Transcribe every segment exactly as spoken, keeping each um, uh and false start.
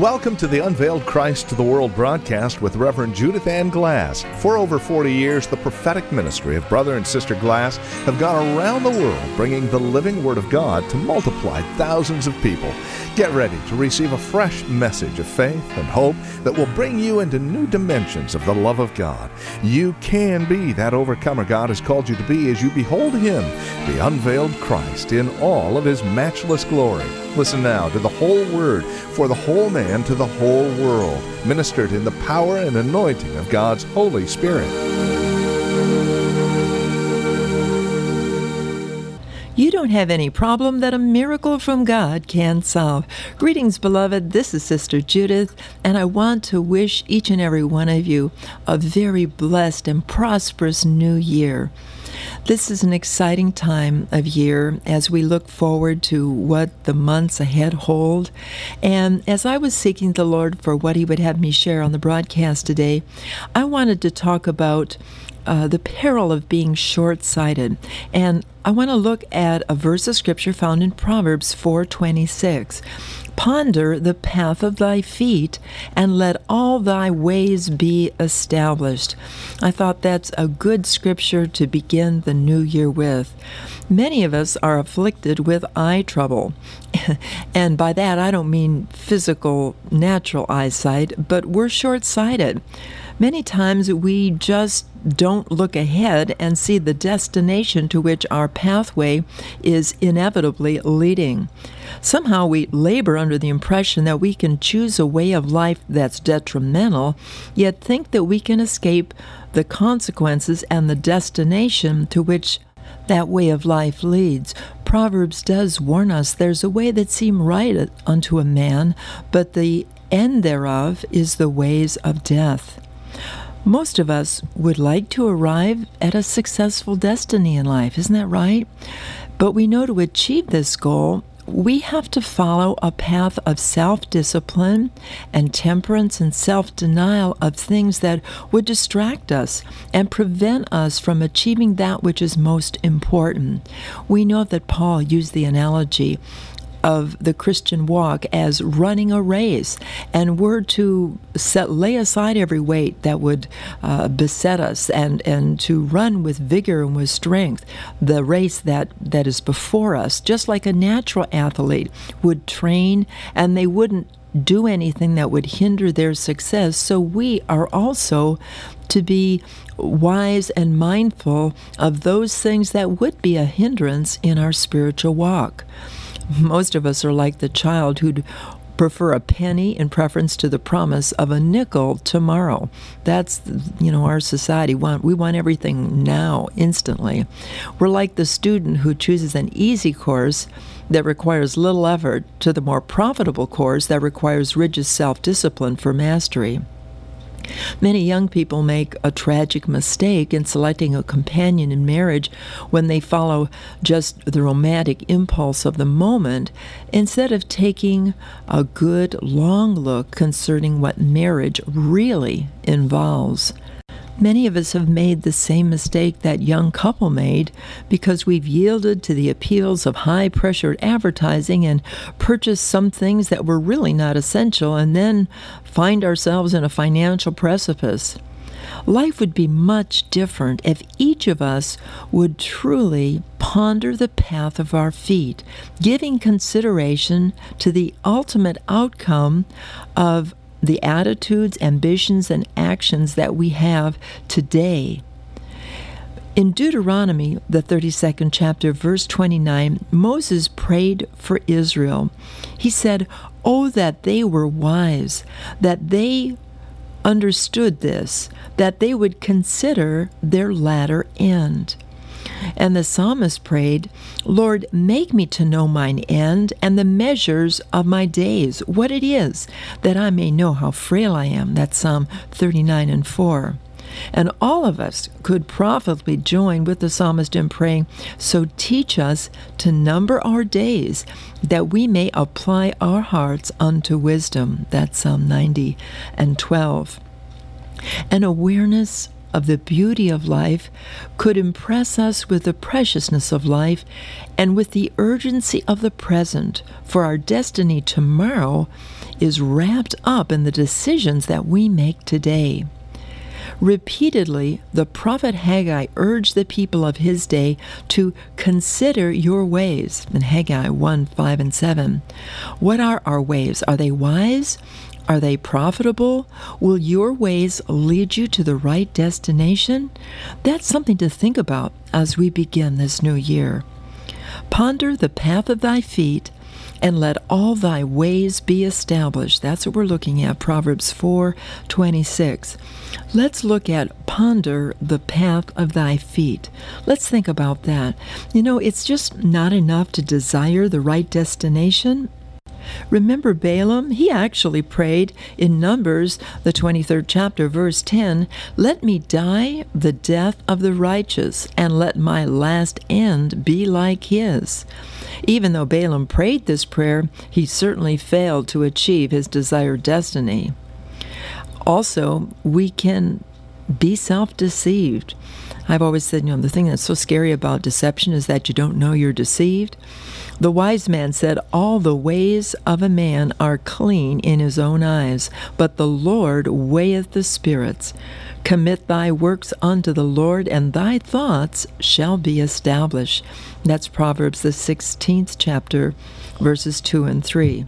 Welcome to the Unveiled Christ to the World broadcast with Reverend Judith Ann Glass. For over forty years, the prophetic ministry of Brother and Sister Glass have gone around the world bringing the living Word of God to multiply thousands of people. Get ready to receive a fresh message of faith and hope that will bring you into new dimensions of the love of God. You can be that overcomer God has called you to be as you behold Him, the unveiled Christ, in all of His matchless glory. Listen now to the whole Word for the whole man to the whole world, ministered in the power and anointing of God's Holy Spirit. You don't have any problem that a miracle from God can solve. Greetings, beloved. This is Sister Judith, and I want to wish each and every one of you a very blessed and prosperous new year. This is an exciting time of year as we look forward to what the months ahead hold. And as I was seeking the Lord for what He would have me share on the broadcast today, I wanted to talk about uh, the peril of being short-sighted. And I want to look at a verse of Scripture found in Proverbs four twenty-six. Ponder the path of thy feet, and let all thy ways be established. I thought that's a good scripture to begin the new year with. Many of us are afflicted with eye trouble. And by that, I don't mean physical, natural eyesight, but we're short-sighted. Many times we just don't look ahead and see the destination to which our pathway is inevitably leading. Somehow we labor under the impression that we can choose a way of life that's detrimental, yet think that we can escape the consequences and the destination to which that way of life leads. Proverbs does warn us there's a way that seems right unto a man, but the end thereof is the ways of death. Most of us would like to arrive at a successful destiny in life, isn't that right? But we know to achieve this goal, we have to follow a path of self-discipline and temperance and self-denial of things that would distract us and prevent us from achieving that which is most important. We know that Paul used the analogy of the Christian walk as running a race, and we're to set, lay aside every weight that would uh, beset us and, and to run with vigor and with strength the race that, that is before us, just like a natural athlete would train, and they wouldn't do anything that would hinder their success. So we are also to be wise and mindful of those things that would be a hindrance in our spiritual walk. Most of us are like the child who'd prefer a penny in preference to the promise of a nickel tomorrow. That's, you know, our society. Want we want everything now, instantly. We're like the student who chooses an easy course that requires little effort to the more profitable course that requires rigid self-discipline for mastery. Many young people make a tragic mistake in selecting a companion in marriage when they follow just the romantic impulse of the moment, instead of taking a good long look concerning what marriage really involves. Many of us have made the same mistake that young couple made because we've yielded to the appeals of high-pressured advertising and purchased some things that were really not essential, and then find ourselves in a financial precipice. Life would be much different if each of us would truly ponder the path of our feet, giving consideration to the ultimate outcome of the attitudes, ambitions, and actions that we have today. In Deuteronomy, the thirty-second chapter, verse twenty-nine, Moses prayed for Israel. He said, "Oh, that they were wise, that they understood this, that they would consider their latter end." And the psalmist prayed, "Lord, make me to know mine end and the measures of my days, what it is, that I may know how frail I am." That's Psalm thirty-nine and four. And all of us could profitably join with the psalmist in praying, "So teach us to number our days, that we may apply our hearts unto wisdom." That's Psalm ninety and twelve. An awareness of the beauty of life, could impress us with the preciousness of life and with the urgency of the present, for our destiny tomorrow is wrapped up in the decisions that we make today. Repeatedly, the prophet Haggai urged the people of his day to consider your ways, in Haggai one, five, and seven. What are our ways? Are they wise? Are they profitable? Will your ways lead you to the right destination? That's something to think about as we begin this new year. Ponder the path of thy feet, and let all thy ways be established. That's what we're looking at, Proverbs four twenty-six. Let's look at ponder the path of thy feet. Let's think about that. You know, it's just not enough to desire the right destination. Remember Balaam? He actually prayed in Numbers, the twenty-third chapter, verse ten, "Let me die the death of the righteous, and let my last end be like his." Even though Balaam prayed this prayer, he certainly failed to achieve his desired destiny. Also, we can be self-deceived. I've always said, you know, the thing that's so scary about deception is that you don't know you're deceived. The wise man said, "All the ways of a man are clean in his own eyes, but the Lord weigheth the spirits. Commit thy works unto the Lord, and thy thoughts shall be established." That's Proverbs, the sixteenth chapter, verses two and three.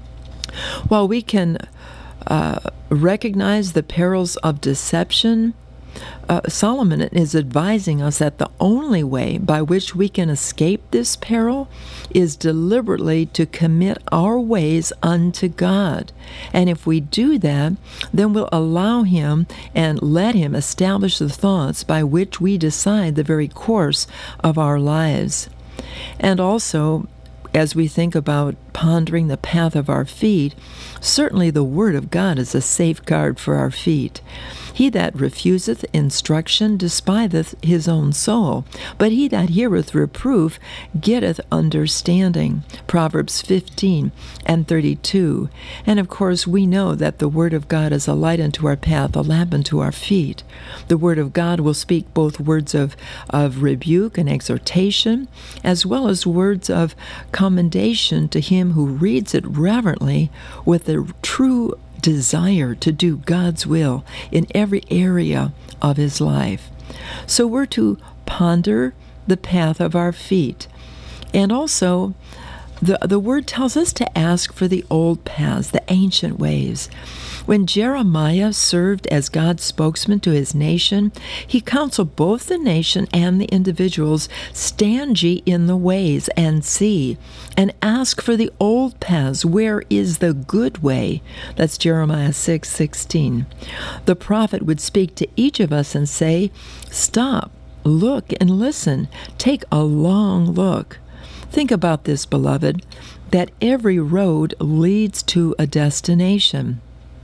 While we can uh, recognize the perils of deception, Uh, Solomon is advising us that the only way by which we can escape this peril is deliberately to commit our ways unto God. And if we do that, then we'll allow Him and let Him establish the thoughts by which we decide the very course of our lives. And also, as we think about pondering the path of our feet, certainly the Word of God is a safeguard for our feet. He that refuseth instruction despiseth his own soul, but he that heareth reproof getteth understanding. Proverbs fifteen and thirty-two. And of course, we know that the Word of God is a light unto our path, a lamp unto our feet. The Word of God will speak both words of, of rebuke and exhortation, as well as words of commendation to him who reads it reverently with a true desire to do God's will in every area of his life. So we're to ponder the path of our feet. And also, the, the Word tells us to ask for the old paths, the ancient ways. When Jeremiah served as God's spokesman to his nation, he counseled both the nation and the individuals, "Stand ye in the ways, and see, and ask for the old paths, where is the good way?" That's Jeremiah six sixteen. The prophet would speak to each of us and say, "Stop, look, and listen. Take a long look." Think about this, beloved, that every road leads to a destination.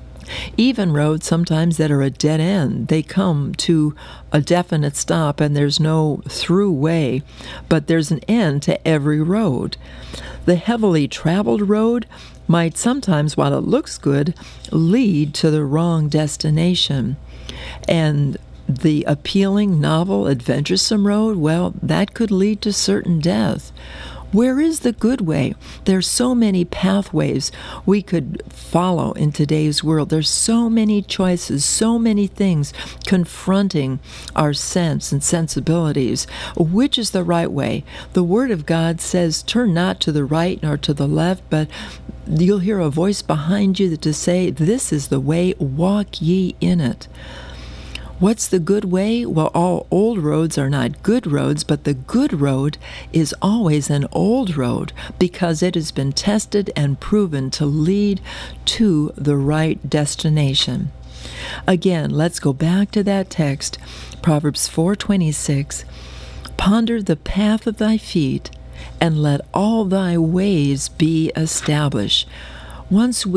Even roads sometimes that are a dead end, they come to a definite stop and there's no through way, but there's an end to every road. The heavily traveled road might sometimes, while it looks good, lead to the wrong destination. And the appealing, novel, adventuresome road, well, that could lead to certain death. Where is the good way? There's so many pathways we could follow in today's world. There's so many choices, so many things confronting our sense and sensibilities. Which is the right way? The Word of God says, "Turn not to the right nor to the left," but you'll hear a voice behind you to say, "This is the way, walk ye in it." What's the good way? Well, all old roads are not good roads, but the good road is always an old road because it has been tested and proven to lead to the right destination. Again, let's go back to that text, Proverbs four twenty-six. "Ponder the path of thy feet, and let all thy ways be established." Once we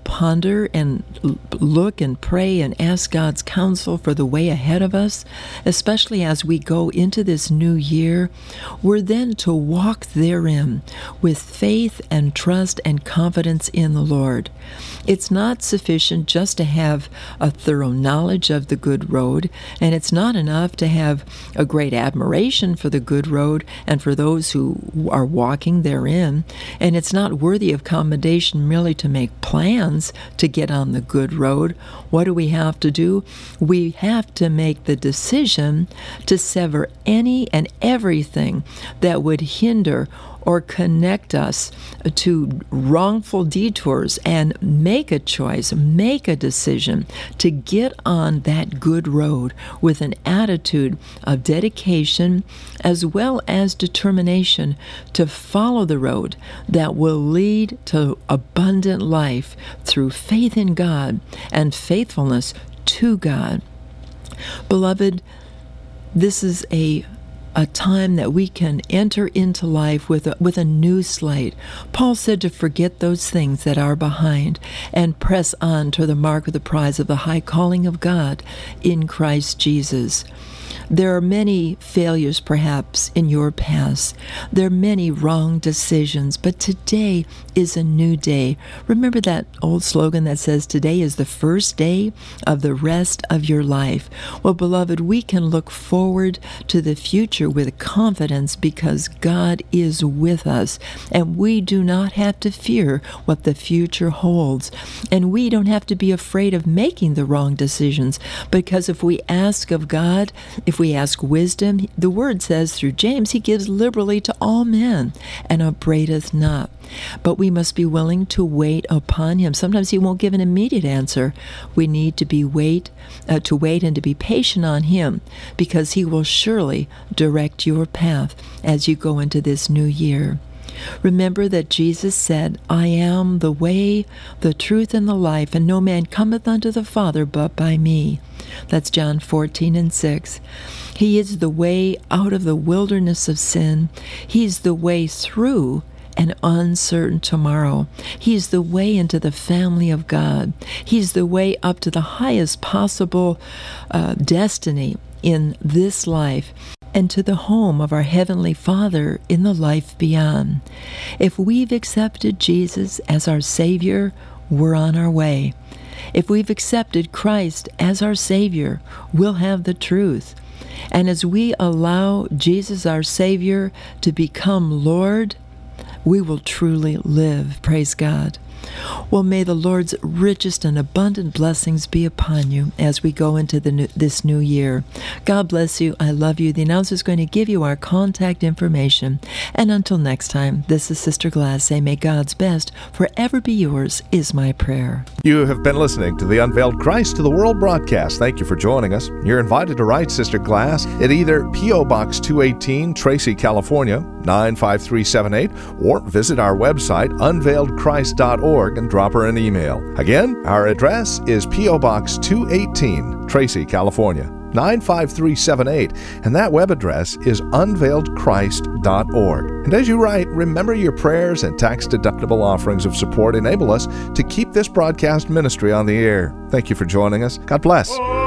ponder and look and pray and ask God's counsel for the way ahead of us, especially as we go into this new year, we're then to walk therein with faith and trust and confidence in the Lord. It's not sufficient just to have a thorough knowledge of the good road, and it's not enough to have a great admiration for the good road and for those who are walking therein, and it's not worthy of commendation merely to make plans to get on the good road. What do we have to do? We have to make the decision to sever any and everything that would hinder or connect us to wrongful detours and make a choice, make a decision to get on that good road with an attitude of dedication as well as determination to follow the road that will lead to abundant life through faith in God and faithfulness to God. Beloved, this is a a time that we can enter into life with a, with a new slate. Paul said to forget those things that are behind and press on to the mark of the prize of the high calling of God in Christ Jesus. There are many failures, perhaps, in your past. There are many wrong decisions, but today is a new day. Remember that old slogan that says, today is the first day of the rest of your life. Well, beloved, we can look forward to the future with confidence because God is with us, and we do not have to fear what the future holds. And we don't have to be afraid of making the wrong decisions, because if we ask of God, if we ask wisdom, the word says through James, he gives liberally to all men and upbraideth not. But we must be willing to wait upon him. Sometimes he won't give an immediate answer. We need to be wait, uh, to wait and to be patient on him, because he will surely direct your path as you go into this new year. Remember that Jesus said, I am the way, the truth, and the life, and no man cometh unto the Father but by me. That's John fourteen and six. He is the way out of the wilderness of sin. He's the way through an uncertain tomorrow. He's the way into the family of God. He's the way up to the highest possible uh, destiny in this life and to the home of our Heavenly Father in the life beyond. If we've accepted Jesus as our Savior, we're on our way. If we've accepted Christ as our Savior, we'll have the truth. And as we allow Jesus, our Savior, to become Lord, we will truly live. Praise God. Well, may the Lord's richest and abundant blessings be upon you as we go into the new, this new year. God bless you. I love you. The announcer is going to give you our contact information. And until next time, this is Sister Glass saying, may God's best forever be yours is my prayer. You have been listening to the Unveiled Christ to the World broadcast. Thank you for joining us. You're invited to write Sister Glass at either P O. Box two eighteen, Tracy, California, nine five three seven eight, or visit our website, unveiled christ dot org, and drop her an email. Again, our address is P O. Box two eighteen, Tracy, California, nine five three seven eight, and that web address is unveiled christ dot org. And as you write, remember your prayers and tax-deductible offerings of support enable us to keep this broadcast ministry on the air. Thank you for joining us. God bless.